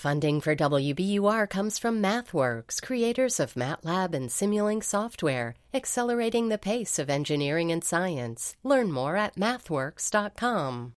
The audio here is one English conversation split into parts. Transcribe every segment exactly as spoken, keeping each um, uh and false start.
Funding for W B U R comes from MathWorks, creators of MATLAB and Simulink software, accelerating the pace of engineering and science. Learn more at mathworks dot com.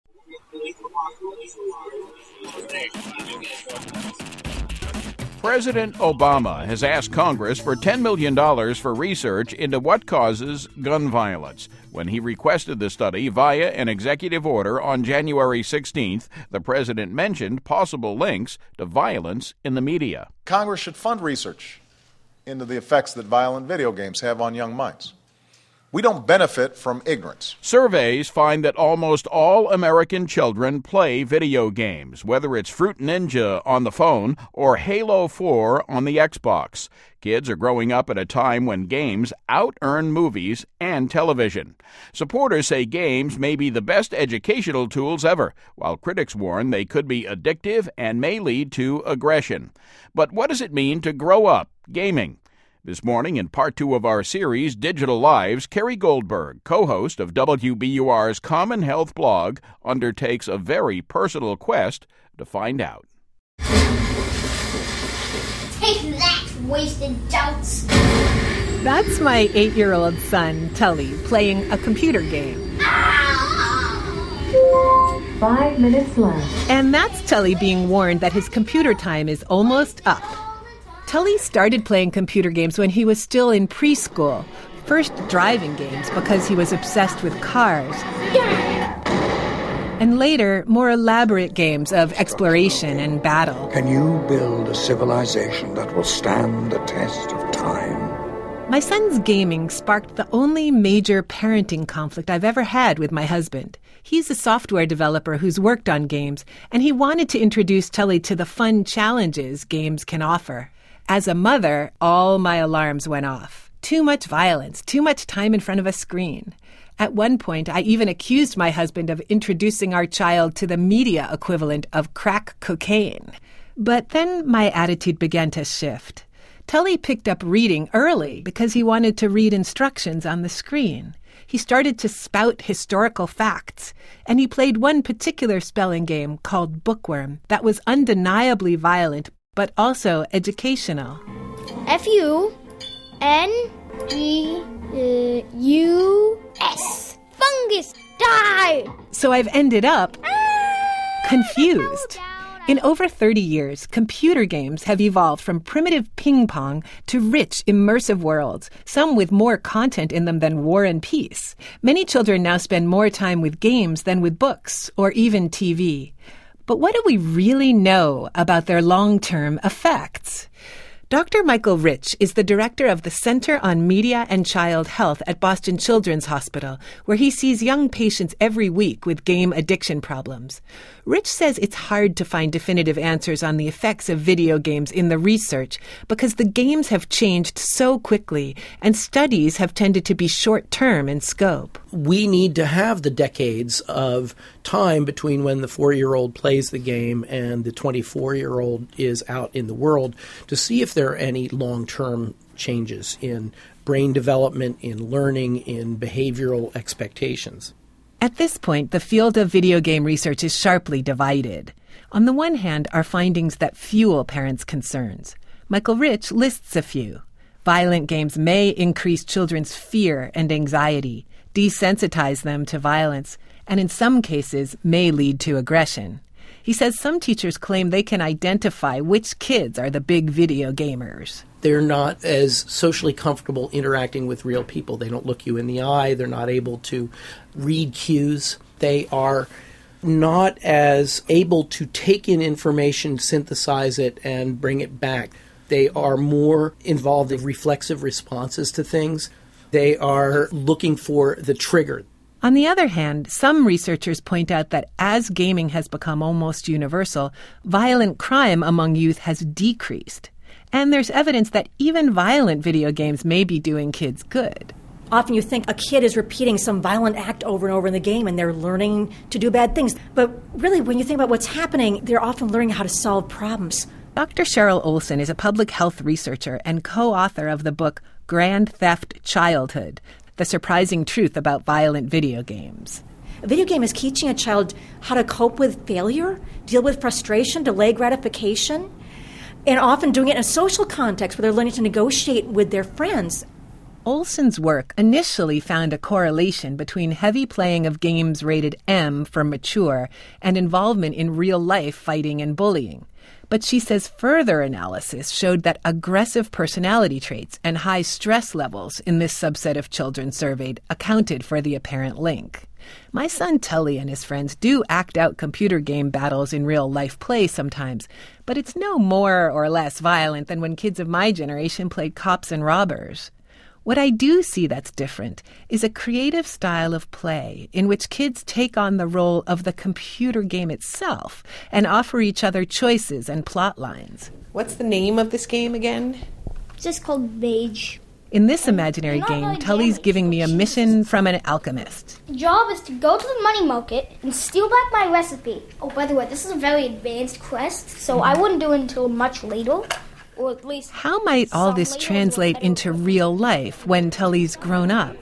President Obama has asked Congress for ten million dollars for research into what causes gun violence. When he requested the study via an executive order on January sixteenth, the president mentioned possible links to violence in the media. Congress should fund research into the effects that violent video games have on young minds. We don't benefit from ignorance. Surveys find that almost all American children play video games, whether it's Fruit Ninja on the phone or Halo four on the Xbox. Kids are growing up at a time when games out-earn movies and television. Supporters say games may be the best educational tools ever, while critics warn they could be addictive and may lead to aggression. But what does it mean to grow up gaming? This morning, in part two of our series, Digital Lives, Carrie Goldberg, co-host of W B U R's Common Health blog, undertakes a very personal quest to find out. Take that, wasted doubts! That's my eight-year-old son, Tully, playing a computer game. Five minutes left. And that's Tully being warned that his computer time is almost up. Tully started playing computer games when he was still in preschool. First driving games because he was obsessed with cars. Yeah. And later, more elaborate games of exploration and battle. Can you build a civilization that will stand the test of time? My son's gaming sparked the only major parenting conflict I've ever had with my husband. He's a software developer who's worked on games, and he wanted to introduce Tully to the fun challenges games can offer. As a mother, all my alarms went off. Too much violence, too much time in front of a screen. At one point, I even accused my husband of introducing our child to the media equivalent of crack cocaine. But then my attitude began to shift. Tully picked up reading early because he wanted to read instructions on the screen. He started to spout historical facts, and he played one particular spelling game called Bookworm that was undeniably violent but also educational. F U N G U S. Fungus, die! So I've ended up confused. In over thirty years, computer games have evolved from primitive ping pong to rich, immersive worlds, some with more content in them than War and Peace. Many children now spend more time with games than with books or even T V. But what do we really know about their long-term effects? Doctor Michael Rich is the director of the Center on Media and Child Health at Boston Children's Hospital, where he sees young patients every week with game addiction problems. Rich says it's hard to find definitive answers on the effects of video games in the research because the games have changed so quickly and studies have tended to be short-term in scope. We need to have the decades of time between when the four-year-old plays the game and the twenty-four-year-old is out in the world to see if there are any long-term changes in brain development, in learning, in behavioral expectations. At this point, the field of video game research is sharply divided. On the one hand are findings that fuel parents' concerns. Michael Rich lists a few. Violent games may increase children's fear and anxiety, desensitize them to violence, and in some cases may lead to aggression. He says some teachers claim they can identify which kids are the big video gamers. They're not as socially comfortable interacting with real people. They don't look you in the eye. They're not able to read cues. They are not as able to take in information, synthesize it, and bring it back. They are more involved in reflexive responses to things. They are looking for the trigger. On the other hand, some researchers point out that as gaming has become almost universal, violent crime among youth has decreased. And there's evidence that even violent video games may be doing kids good. Often you think a kid is repeating some violent act over and over in the game and they're learning to do bad things. But really, when you think about what's happening, they're often learning how to solve problems. Doctor Cheryl Olson is a public health researcher and co-author of the book Grand Theft Childhood, The Surprising Truth About Violent Video Games. A video game is teaching a child how to cope with failure, deal with frustration, delay gratification, and often doing it in a social context where they're learning to negotiate with their friends. Olson's work initially found a correlation between heavy playing of games rated M for mature and involvement in real-life fighting and bullying. But she says further analysis showed that aggressive personality traits and high stress levels in this subset of children surveyed accounted for the apparent link. My son Tully and his friends do act out computer game battles in real-life play sometimes, but it's no more or less violent than when kids of my generation played cops and robbers. What I do see that's different is a creative style of play in which kids take on the role of the computer game itself and offer each other choices and plot lines. What's the name of this game again? It's just called Mage. In this imaginary game, Tully's giving me a mission from an alchemist. The job is to go to the money market and steal back my recipe. Oh, by the way, this is a very advanced quest, so I wouldn't do it until much later. Or at least How might all this translate into real life when Tully's grown up?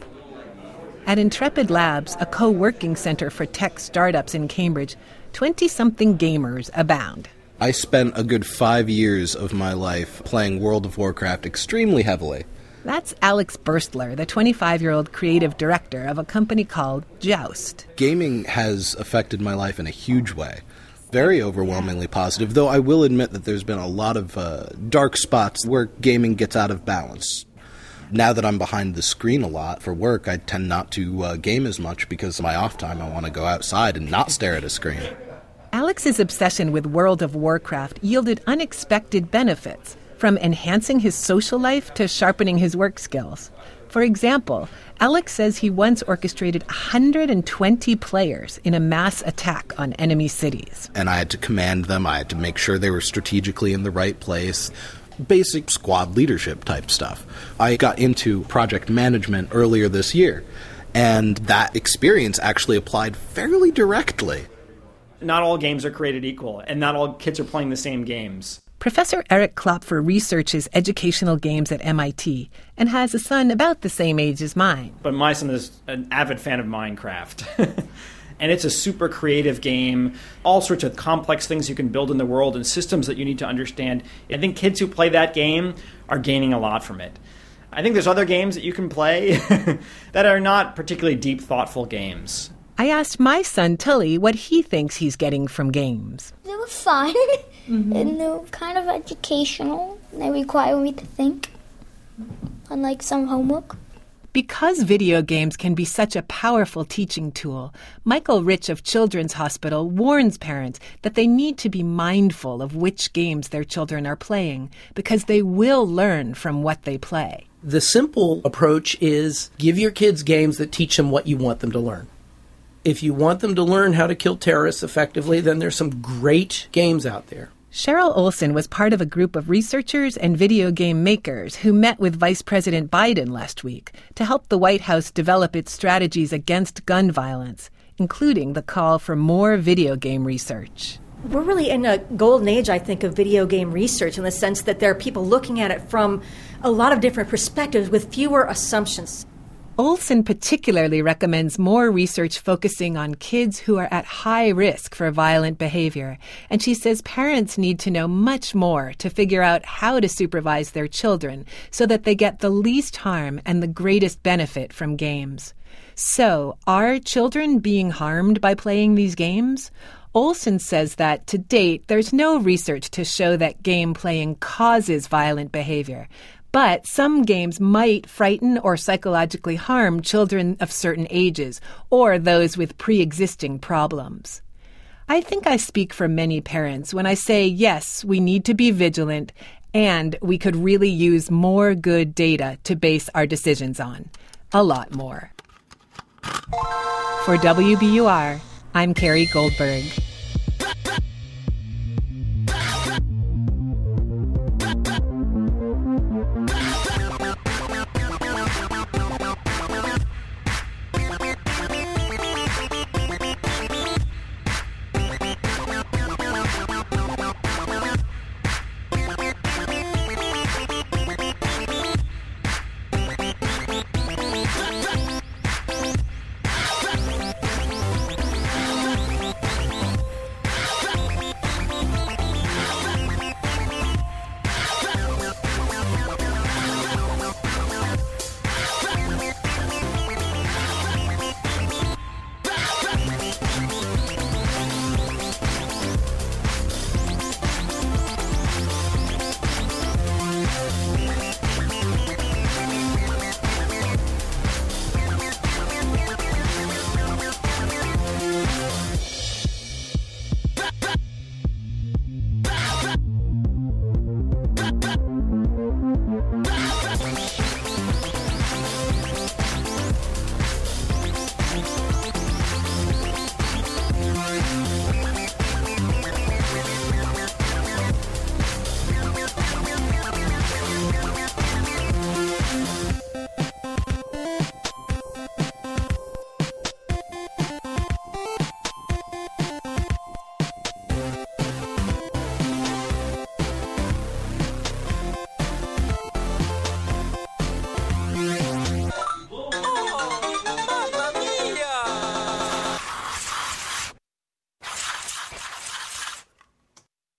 At Intrepid Labs, a co-working center for tech startups in Cambridge, twenty-something gamers abound. I spent a good five years of my life playing World of Warcraft extremely heavily. That's Alex Burstler, the twenty-five-year-old creative director of a company called Joust. Gaming has affected my life in a huge way. Very overwhelmingly positive, though I will admit that there's been a lot of uh, dark spots where gaming gets out of balance. Now that I'm behind the screen a lot for work, I tend not to uh, game as much because of my off time. I want to go outside and not stare at a screen. Alex's obsession with World of Warcraft yielded unexpected benefits, from enhancing his social life to sharpening his work skills. For example, Alex says he once orchestrated one hundred twenty players in a mass attack on enemy cities. And I had to command them. I had to make sure they were strategically in the right place. Basic squad leadership type stuff. I got into project management earlier this year, and that experience actually applied fairly directly. Not all games are created equal, and not all kids are playing the same games. Professor Eric Klopfer researches educational games at M I T and has a son about the same age as mine. But my son is an avid fan of Minecraft. And it's a super creative game, all sorts of complex things you can build in the world and systems that you need to understand. I think kids who play that game are gaining a lot from it. I think there's other games that you can play that are not particularly deep, thoughtful games. I asked my son Tully what he thinks he's getting from games. They were fun, mm-hmm. and they were kind of educational. They require me to think, unlike some homework. Because video games can be such a powerful teaching tool, Michael Rich of Children's Hospital warns parents that they need to be mindful of which games their children are playing, because they will learn from what they play. The simple approach is give your kids games that teach them what you want them to learn. If you want them to learn how to kill terrorists effectively, then there's some great games out there. Cheryl Olson was part of a group of researchers and video game makers who met with Vice President Biden last week to help the White House develop its strategies against gun violence, including the call for more video game research. We're really in a golden age, I think, of video game research in the sense that there are people looking at it from a lot of different perspectives with fewer assumptions. Olson particularly recommends more research focusing on kids who are at high risk for violent behavior, and she says parents need to know much more to figure out how to supervise their children so that they get the least harm and the greatest benefit from games. So, are children being harmed by playing these games? Olson says that, to date, there's no research to show that game playing causes violent behavior. But some games might frighten or psychologically harm children of certain ages or those with pre-existing problems. I think I speak for many parents when I say, yes, we need to be vigilant, and we could really use more good data to base our decisions on. A lot more. For W B U R, I'm Carrie Goldberg.